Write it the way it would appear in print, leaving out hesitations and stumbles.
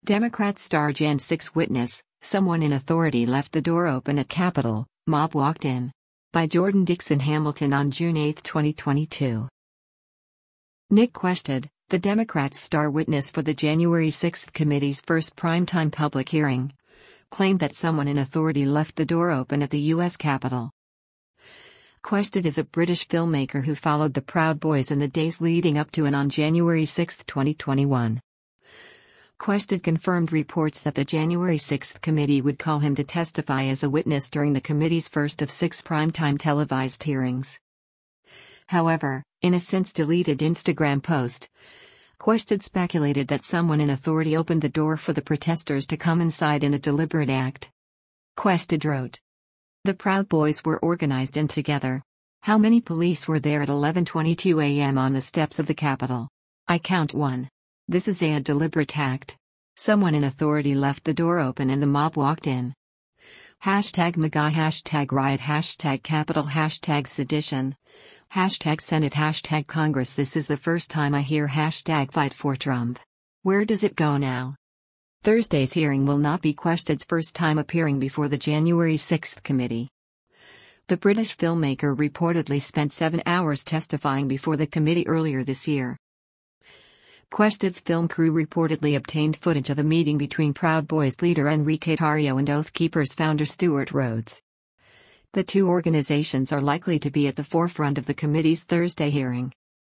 Democrat star Jan 6 witness, someone in authority left the door open at Capitol, mob walked in. By Jordan Dixon Hamilton on June 8, 2022. Nick Quested, the Democrats' star witness for the January 6 committee's first primetime public hearing, claimed that someone in authority left the door open at the U.S. Capitol. Quested is a British filmmaker who followed the Proud Boys in the days leading up to and on January 6, 2021. Quested confirmed reports that the January 6 committee would call him to testify as a witness during the committee's first of 6 primetime televised hearings. However, in a since-deleted Instagram post, Quested speculated that someone in authority opened the door for the protesters to come inside in a deliberate act. Quested wrote, "The Proud Boys were organized and together. How many police were there at 11:22 a.m. on the steps of the Capitol? I count 1. This is a deliberate act. Someone in authority left the door open and the mob walked in. #MAGA, #riot, #Capitol, #sedition, #Senate, #Congress. This is the first time I hear #fight for Trump. Where does it go now?" Thursday's hearing will not be Quested's first time appearing before the January 6 committee. The British filmmaker reportedly spent 7 hours testifying before the committee earlier this year. Quested's film crew reportedly obtained footage of a meeting between Proud Boys leader Enrique Tarrio and Oath Keepers founder Stewart Rhodes. The two organizations are likely to be at the forefront of the committee's Thursday hearing.